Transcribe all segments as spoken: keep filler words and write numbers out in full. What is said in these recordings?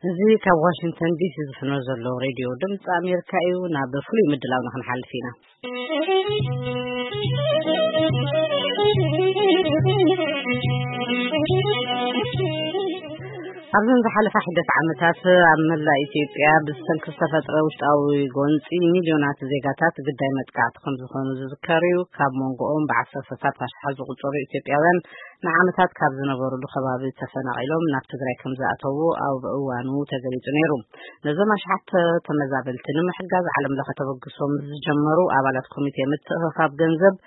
እዚህ ከዋሽንግተን ዲሲ ዝፍኖ ዘሎ ሬዲዮ ድምጽ አሜሪካ እዩ ናብ በፍሉይ ምድላው ንኽንሓልፍ ኢና አብን ዘሐለፈ ሂደት ዓመታት አመላ ኢትዮጵያ ብሰንክ ዝተፈጥረ ውሽጣዊ ጎንፂ ሚሊዮናት ዜጋታት ግዳይ መጥቃዕቲ ከም ዝኾኑ ዝዝከርዩ ካብ መንጎኦም ብዓሰርተታት ኣሽሓት ዝቁፀሩ ኢትዮጵያውያን ንዓመታት ካብ ዝነበሩሉ ከባቢ ተፈናቂሎም ናብ ትግራይ ከም ዝኣተዉ ኣብ እዋኑ ተገሊጹ ነይሩ ነዞም ኣሽሓት ተመዛበልቲ ንምሕጋዝ ዓለም ለኸ ተበግሶም ዝጀመሩ ኣባላት ኮሚቴ ምትእኽኻብ ገንዘብ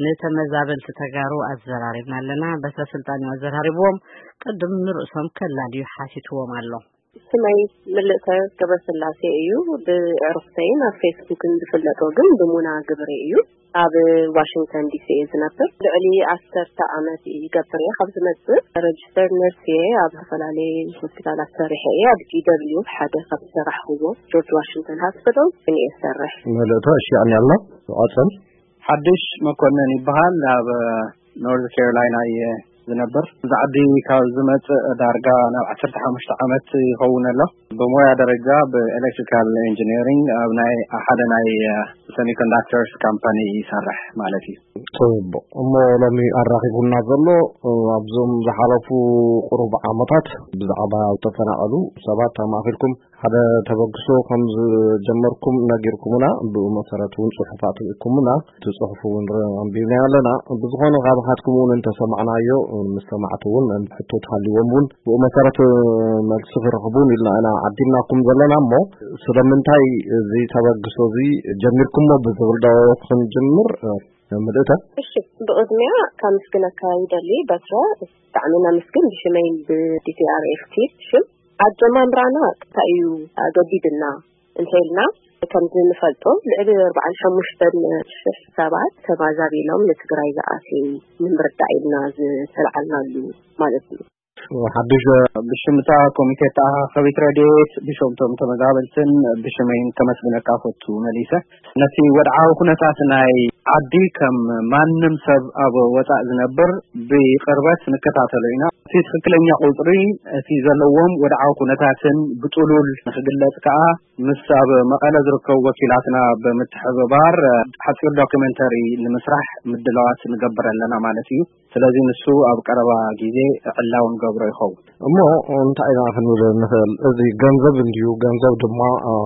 ንተመዛበልቲ ተጋሩ ኣዘራሪብና ኣለና በተስልጣን ኣዘራሪብዎም ቅድም ንርእሶም ከላድዩ ሓሲትዎም ኣሎ ስመይ ምልእተ ገብረስላሴ እዩ ብዕሩፍተይን ኣብ ፌስቡክን ዝፍለጦ ግን ብሙና ግብሪ እዩ ኣብ ዋሽንግተን ዲሲ ዝነብር ልዕሊ ዓሰርተ ዓመት ይገብር እየ ካብ ዝመጽእ ሬጅስተር ነርስ እየ ኣብ ዝተፈላለየ ሆስፒታላት ሰሪሐ እየ ኣብ ጂ ደብሊው ሓደ ካብ ዝሰራሕዎ ጆርጅ ዋሽንግተን ሆስፒታል እኔ እሰርሕ ምልእተ እሺዓኒ ኣላ ኣጽም ሓድሽ መኮንን ይበሃል ኣብ ኖርዝ ካሮላይና እየ ዝነብር ዛዕዲ ካብ ዝመጽእ ዳርጋ ናብ ዓሰርተ ሓሙሽተ ዓመት ይኸውን ኣሎ ብሞያ ደረጃ ብኤሌክትሪካል ኢንጂነሪንግ ኣብ ናይ ሓደ ናይ ሴሚኮንዳክተርስ ካምፓኒ ይሰርሕ ማለት እዩ ጽቡቕ እሞ ሎሚ ኣራኺቡና ዘሎ ኣብዞም ዝሓለፉ ቁሩብ ዓመታት ብዛዕባ ተፈናቐሉ ሰባት ተማኺልኩም ሓደ ተበግሶ ከም ዝጀመርኩም ነጊርኩምና ብመሰረት እውን ጽሑፋት ኢኩምና ትጽሑፉን አንቢብና ኣለና ብዝኾነ ካብሓትኩም እውን እንተሰማዕናዮ ምስተማዕቱውን ሕቶት ሃሊዎምን ብመሰረት መልሲ ክረኽቡን ኢልና ኢና ዓዲልናኩም ዘለና እሞ ስለምንታይ እዚ ተበግሶ እዚ ጀሚርኩሞ ብዝብል ዶ ክንጅምር ምልእተ እሺ ብቅድሚያ ካብ ምስግነካ ይደሊ በትረ ብጣዕሚ ናመስግን ብሽመይ ብዲሲአርኤፍቲ ሽም ኣጀማምራና ታዩ ገዲድና እንተይልና ከም ዝንፈልጦ ልዕሊ ኣርባዕን ሓሙሽተን ሽሕ ሰባት ተባዛቢሎም ንትግራይ ዝኣትዩ ንምርዳእ ኢልና ዝተልዓልናሉ ማለት እዩ ሓድሽ ብሽምታ ኮሚቴ ተኣኻኺቢት ረድኤት ብሽምቶም ተመዛበልትን ብሽመይን ተመስግነካ ፈቱ መሊሰ ነቲ ወድዓዊ ኩነታት ናይ ዓዲ ከም ማንም ሰብ ኣብ ወፃእ ዝነብር ብቅርበት ንከታተሎ ኢና እቲ ትክክለኛ ቁፅሪ እቲ ዘለዎም ወድዓዊ ኩነታትን ብጥሉል ንክግለጽ ከዓ ምስ ኣብ መቐለ ዝርከቡ ወኪላትና ብምትሕብባር ሓፂር ዶክመንተሪ ንምስራሕ ምድላዋት ንገብር ኣለና ማለት እዩ ስለዚ ንሱ ኣብ ቀረባ ግዜ ዕላው ንገብሮ ይኸውን እሞ እንታይ ኢና ክንብል ንኽእል እዚ ገንዘብ እንድዩ ገንዘብ ድማ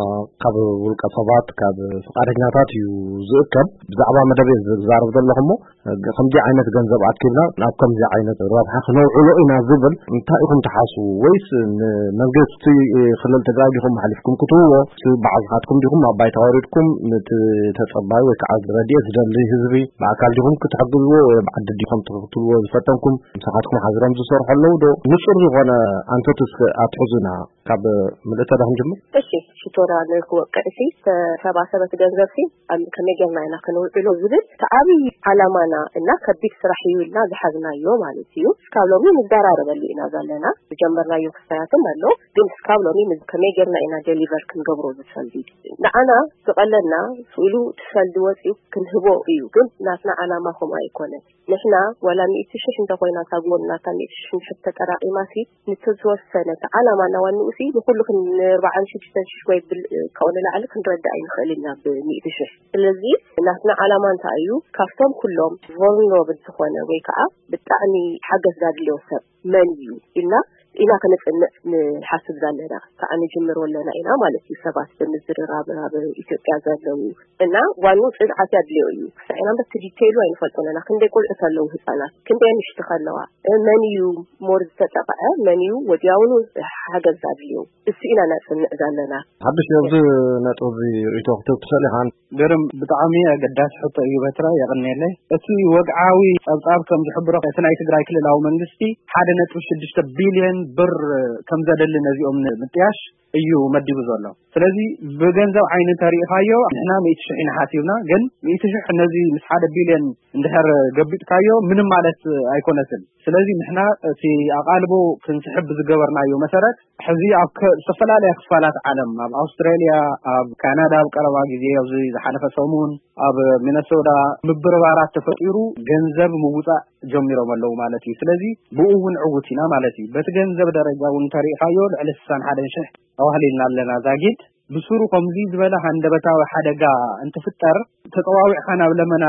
ካብ ውልቀ ሰባት ካብ ፈቃደኛታት እዩ ዝእከብ ብዛዕባ መደብ ዝዛረብ ዘለኹሞ ከምዚ ዓይነት ገንዘብ ኣትኪብና ናብ ከምዚ ዓይነት ረብሓ ክነውዕሎ ኢና ዝብል እንታይ ኢኹም ትሓስቡ ወይስ መንግስቲ ክልል ትግራይ ዲኹም ሓሊፍኩም ክትውዎ ባዕልኻትኩም ዲኹም ኣብ ባይታ ወሪድኩም ነቲ ተጸባይ ወይ ከዓ ረድኤት ዝደሊ ህዝቢ ብኣካል ዲኹም ክትሕግዝዎ ወይ ብዓዲ ዲኹም ትኽትልዎ ዝፈተንኩም ንስኻትኩም ሓዚሮም ዝሰርሑ ኣለዉ ዶ ንጹር ዝኾነ ኣንፈትስ ኣትሕዙና ካብ ምልእተ ዳ ክንጅምር እሺ ሽቶራ ንክወቅዕሲ ተሰባሰበት ገንዘብሲ ከመይ ጌርና ኢና ክንውዕሎ ዝብል ተዓብይ ዓላማና እና ከቢድ ስራሕ እዩ ኢልና ዝሓዝናዮ ማለት እዩ እስካብ ሎሚ ንዘራረበሉ ኢና ዘለና ጀመርናዮ ክስተያትም ኣሎ ግን እስካብ ሎሚ ከመይ ጌርና ኢና ዴሊቨር ክንገብሮ ዝፈልዲ ንዓና ዝቐለና ስእሉ ትፈልዲ ወፂኡ ክንህቦ እዩ ግን ናትና ዓላማ ከምኡ ኣይኮነን ንሕና ወላ ሚእቲ ሽሕ እንተኮይና ታግቦና ካብ ሚእቲ ሽሕ ተጠራቂማሲ ንተዝወሰነት ዓላማና ዋንኡሲ ንኩሉ ክንርባዓን ሽዱሽተን ሽሕ ወይ ካብኡ ንላዕሊ ክንረዳእ ይንኽእል ኢና ብሚእቲ ሽሕ ስለዚ ናትና ዓላማ እንታይ እዩ ካብቶም ኩሎም ቮልነራብል ዝኾነ ወይ ከዓ ብጣዕሚ ሓገዝ ዘድልዮ ሰብ መን እዩ ኢልና ኢና ከነጽንዕ ንሓስብ ዘለና ከዓ ንጅምር ወለና ኢና ማለት እዩ ሰባት ብምዝርራብ ኣብ ኢትዮጵያ ዘለው እና ዋናው ጽንዓት ያድልዮ እዩ ሳይና በቲ ዲቴይሉ ኣይንፈልጦና ክንደይ ቁልዑ ተለው ህፃናት ክንደይ ንሽቲ ከለዋ መን እዩ ሞር ዝተጠቅዐ መን እዩ ወዲያውኑ ሓገዝ ዘድልዮ እሱ ኢና ነጽንዕ ዘለና ሓድሽ ነብዚ ነጥብ ሪቶ ክትሰሊ ሃን ገርም ብጣዕሚ ኣገዳሲ ሕቶ እዩ በትራ የቕኒለይ እቲ ወግዓዊ ጸብጻብ ከም ዝሕብሮ እቲ ናይ ትግራይ ክልላዊ መንግስቲ ሓደ ነጥቢ ሽዱሽተ ቢልዮን ብር ከም ዘደሊ ነዚኦም ምጥያሽ እዩ መዲቡ ዘሎ ስለዚ በገንዘብ ዓይነ ታሪኻዮ ንሕና መቶ ሺህ ሓሲብና ግን መቶ ሺህ ነዚ ምስ ሓደ ቢልዮን እንድሕር ገቢጥካዮ ምንም ማለት ኣይኮነስን ስለዚ ንሕና እቲ ኣቃልቦ ክንስሕብ ዝገበርናዮ መሰረት ሕዚ ኣብ ዝተፈላለዩ ክፋላት ዓለም ኣብ ኣውስትራልያ ኣብ ካናዳ ኣብ ቀረባ ግዜ ኣብ ዝሓለፈ ሰሙን ኣብ ሚነሶታ ምብርባራት ተፈጢሩ ገንዘብ ምውፃእ ጀሚሮም ኣለዉ ማለት እዩ ስለዚ ብኡውን ዕውቲና ማለት እዩ በቲ ገንዘብ ደረጃ እውን ታሪኻዮ ልዕሊ ስልሳ ሓደ ሺህ ኣዋህሊልና ኣለና ዛጊድ ብሱሩ ከምዚ ዝበለ ሃንደበታዊ ሓደጋ እንትፍጠር ተጠዋዊዕካ ናብ ለመና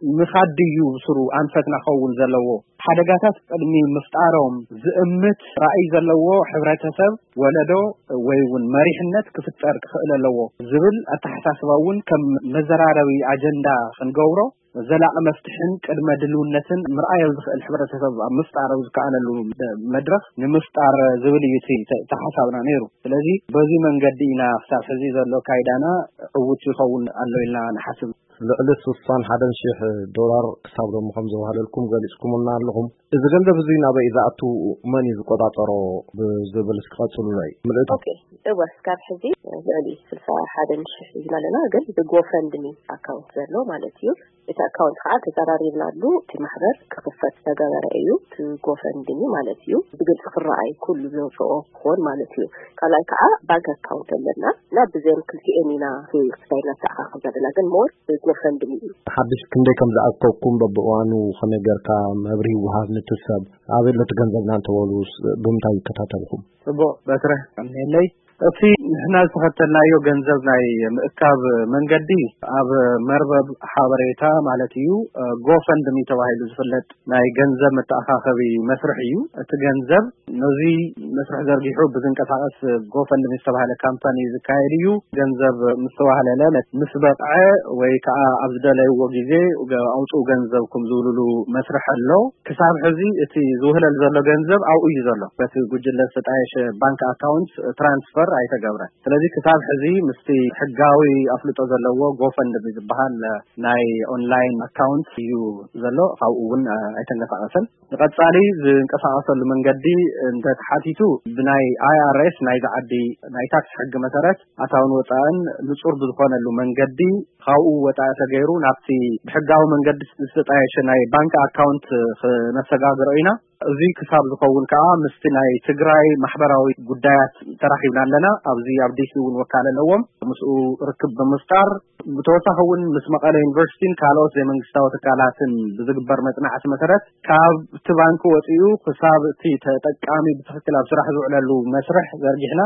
ምኻድዩ ብሱሩ አንፈትና ኸውን ዘለዎ ሓደጋታት ቅድሚ ምፍጣሮም ዝእምት ራእይ ዘለዎ ሕብረተሰብ ወለዶ ወይ እውን መሪሕነት ክፍጠር ክኽእል ኣለዎ ዝብል ኣተሓሳስባ እውን ከም መዘራረቢ ኣጀንዳ ክንገብሮ ዘላቕ መፍትሕን ቅድመ ድልውነትን ምርኣይ ዝኽእል ሕብረተሰብ ኣብ ምፍጣር ዝከኣለሉ መድረኽ ንምፍጣር ዝብል እዩ ተሓሳብና ነይሩ ስለዚ በዚ መንገዲ ኢና ክሳብ ሕዚ ዘሎ ካይዳና ዕውት ይኸውን ኣሎ ኢልና ንሓስብ ልዕሊ ስልሳ ሓደ ሺህ ዶላር ክሳብ ሎሚ ከም ዝወሃለልኩም ገሊጽኩምና ኣለኹም እዚ ገንዘብ እዚ ናበይ ዝኣቱ መን እዩ ዝቆጣፀሮ ብዝብል ክቐጽሉ ላይ ምልእቶ ኦኬ እወስ ካብ ሕዚ ልዕሊ ስልሳ ሓደ ሺህ ይዝናለና ግን ብጎፈንድሚ ኣካውንት ዘሎ ማለት እዩ እቲ ኣካውንት ከዓ ተዘራሪብናሉ እቲ ማሕበር ክክፈት ተገበረ እዩ እቲ ጎፈንድሚ ማለት እዩ ብግልጽ ክረኣይ ኩሉ ዝወፅኦ ክኾን ማለት እዩ ካልኣይ ከዓ ባንክ ኣካውንት ኣለና እና ብዘን ክልቲአን ኢና ክሳይና ተኣኻኽብ ዘለና ግን ሞር ጎፈንድሚ እዩ ሓድሽ ክንደይ ከም ዝኣከብኩም በብእዋኑ ከመይ ጌርካ መብሪ ውሃብ ንትሰብ ኣበይ ለትገንዘብና እንተበሉ ብምንታይ ይከታተልኩም ጽቡቕ በትረ ከምነለይ እቲ ንሕና ዝተኸተልናዮ ገንዘብ ናይ ምእካብ መንገዲ ኣብ መርበብ ሓበሬታ ማለት እዩ ጎፈንድሚ ተባሂሉ ዝፍለጥ ናይ ገንዘብ መተኣኻኸቢ መስርሕ እዩ እቲ ገንዘብ ነዚ መስርሕ ዘርጊሑ ብዝንቀሳቐስ ጎፈንድሚ ዝተባሃለ ካምፓኒ ዝካየድ እዩ ገንዘብ ምስ ተዋህለለ ምስ በቕዐ ወይ ከዓ ኣብ ዝደለይዎ ግዜ ኣውፅኡ ገንዘብኩም ዝብልሉ መስርሕ ኣሎ ክሳብ ሕዚ እቲ ዝውህለል ዘሎ ገንዘብ ኣብኡ እዩ ዘሎ በቲ ጉጅለ ዝተጣየሸ ባንክ ኣካውንት ትራንስፈር ኣይተገብረ ስለዚ ክሳብ ሕዚ ምስቲ ሕጋዊ ኣፍልጦ ዘለዎ ጎፈንድሚ ዝበሃል ናይ ኦንላይን ኣካውንት እዩ ዘሎ ካብኡ እውን ኣይተንቀሳቐሰን ንቐጻሊ ዝንቀሳቐሰሉ መንገዲ እንተተሓቲቱ ብናይ ኣይ ኣር ኤስ ናይ ዝዓዲ ናይ ታክስ ሕጊ መሰረት ኣታውን ወፃእን ንጹር ብዝኾነሉ መንገዲ ካብኡ ወፃኢ ተገይሩ ናብቲ ብሕጋዊ መንገዲ ዝተጣየሸ ናይ ባንክ ኣካውንት ክነሰጋግሮ ኢና እዚ ክሳብ ዝኸውን ከዓ ምስቲ ናይ ትግራይ ማሕበራዊ ጉዳያት ተራኺብና ኣለና ኣብዚ ኣብ ዲሲ እውን ወካል ኣለዎም ምስኡ ርክብ ብምፍጣር ብተወሳኺ እውን ምስ መቐለ ዩኒቨርሲቲን ካልኦት ዘይመንግስታዊ ትካላትን ብዝግበር መጽናዕቲ መሰረት ካብቲ ባንኪ ወፂኡ ክሳብ እቲ ተጠቃሚ ብትክክል ኣብ ስራሕ ዝውዕለሉ መስርሕ ዘርጊሕና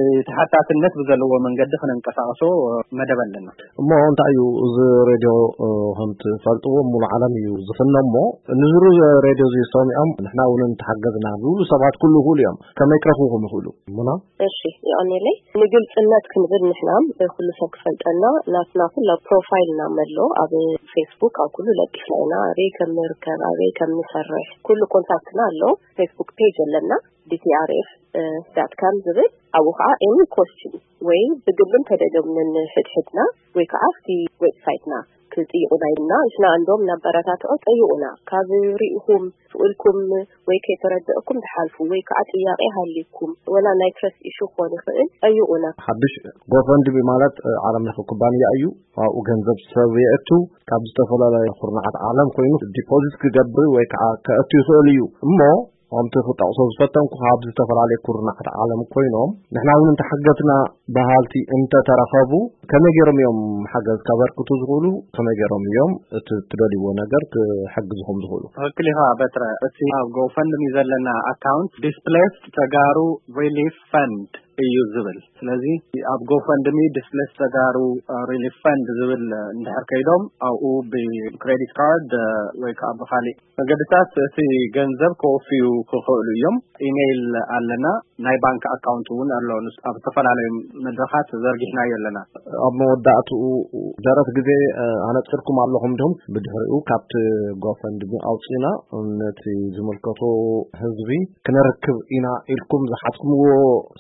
ብተሓታትነት ብዘለዎ መንገዲ ክንንቀሳቐሶ መደብ ኣለና እሞ እንታይ እዩ እዚ ሬድዮ ከም ትፈልጥዎ ሙሉ ዓለም እዩ ዝፍነ እሞ ንዝሩ ሬድዮ እዚ ሰሚዖም ንሕና እውን እንተሓገዝና ዝብሉ ሰባት ኩሉ ኩሉ እዮም ከመይ ክረኽቡኩም ይኽእሉ ሙና እሺ ይቕኒለይ ንግልጽነት ክንብል ንሕና ኩሉ ሰብ ክፈልጠና ናትና ኩሉ ፕሮፋይልና መሎ ኣብ ፌስቡክ ኣብ ኩሉ ለቂፍና ሬ ከም ንርከብ ኣበይ ከም ንሰርሕ ኩሉ ኮንታክትና ኣሎ ፌስቡክ ፔጅ ኣለና ዲ ቲ አር ኤፍ ዳት ካም ዝብል ኣብኡ ከዓ ኤኒ ኮስችን ወይ ብግልን ተደገምንን ሕድሕድና ወይ ከዓ ኣብቲ ዌብሳይትና ክጥይቁና ኢልና ንሕና እንዶም ናበረታትዖ ጠይቁና ካብ ሪኢኹም ስኡልኩም ወይ ከይተረድእኩም ተሓልፉ ወይ ከዓ ጥያቄ ሃሊኩም ወላ ናይ ትረስት ኢሹ ክኾን ይኽእል ጠይቁና ሓድሽ ጎፈንድሚ ማለት ዓለም ለኸ ኩባንያ እዩ ኣብኡ ገንዘብ ሰብ የእቱ ካብ ዝተፈላለዩ ኩርናዓት ዓለም ኮይኑ ዲፖዚት ክገብር ወይ ከዓ ከእቱ ይኽእል እዩ እሞ أنت خطأ صوتهم كهاب زتفرع كورنعت عالم كوينهم نحن عاوزين تحققنا بهالتي أنت ترخبوا كم يجرم يوم حاجة كبر كتوزغلو كم يجرم يوم تدري ونجر تحجزهم زغلو. كلها بترى بس جو فند ميزان لنا account displaced تجارو relief fund يوزبل. لذي أب جو فند مي displaced تجارو relief fund زبل نحر كيدهم أو بcredit card ويكاب خالي. فقدتات في جنزب كوفيو كخولو يوم إيميل علنا ناي بانك account ون أرلون أب تفعل على مدرخات زرقنا يلنا. أب مودعته جرت جزء أنا تذكركم علىهم دهم بدهرو كابت جو فند مي أوصينا نتي زملكتو حزبي كنركب إنا إلكم زحتكم وساليدا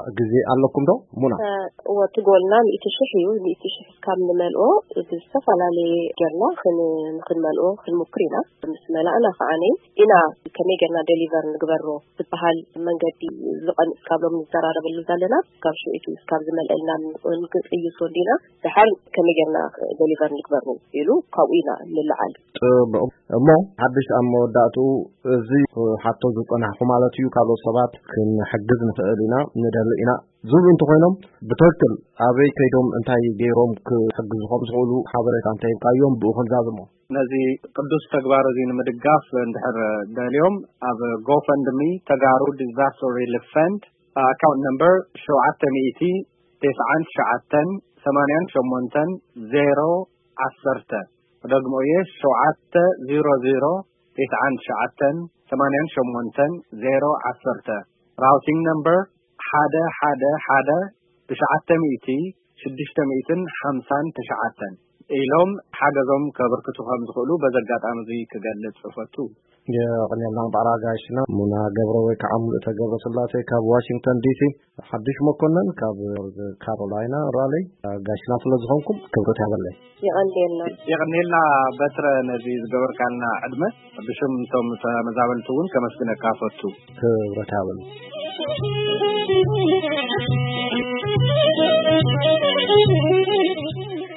ጊዜ አለኩም ዶ ሙና ወትጎልና ይተሽሂዩ ይተሽህ ካም መልኦ በሰፋላሌ ጀርና ክን ክን መልኦ ክን ሙክሪና መስመላና ፈአኔ ኢና ከመገና ዴሊቨር ንግበሮ በባህል መንገዲ ዝቀን እስካብሎም ንዘራረበሉ ዘለና ካብ ሽኢቱ እስካብ ዝመልአልና እንቅዩ ሶዲና በሐል ከመገና ዴሊቨር ንግበሮ ይሉ ካውኢና ለልዓል እሞ ሐዲስ አመወዳቱ እዚ ሐቶ ዝቀናሁ ማለት እዩ ካሎ ሰባት ክንሕግዝ ንኽእልና ንደልኢና ዙብ እንተ ኮይኖም ብትክክል አበይ ከይዶም እንታይ ገይሮም ክሕግዝዎም ዝኽእሉ ሓበሬታ እንታይ ይብቃዮም ብኡ ክንዛዝሞ ነዚ ቅዱስ ተግባር እዚ ንምድጋፍ እንድሕር ደልዮም ኣብ GoFundMe ተጋሩ ዲዛስተር ሪሊፍ ፈንድ አካውንት ነምበር ሸውዓተ ሚእቲ ትስዓን ትሽዓተን ሰማንያን ሸሞንተን ዜሮ ዓሰርተ ደግሞ የ ሸውዓተ ዜሮ ዜሮ ትስዓን ትሽዓተን ሰማንያን ሸሞንተን ዜሮ ዓሰርተ ራውቲንግ ነምበር ሓደ ሓደ ሓደ ትሽዓተ ሚእቲ ሽዱሽተ ሚእትን ሓምሳን ትሽዓተን ኢሎም ሓገዞም ከበርክቱ ከም ዝኽእሉ በዘጋጣሚ እዚ ክገልጽ ፈቱ የቀኛና ባራጋሽና ሙና ገብረ ወይ ከዓሙል ተገብረ ስላሴ ካብ ዋሽንግተን ዲሲ ሐዲሽ መኮንን ካብ ካሮላይና ራሊ ጋሽና ስለዝኾንኩም ክብረት ያበለይ ይቀንዴልና ይቀንዴልና በትረ ነዚ ዝገበርካልና ዕድመ ብሽም ቶም ተመዛበልቱን ከመስግነካ ፈቱ ክብረት ያበለይ Thank you.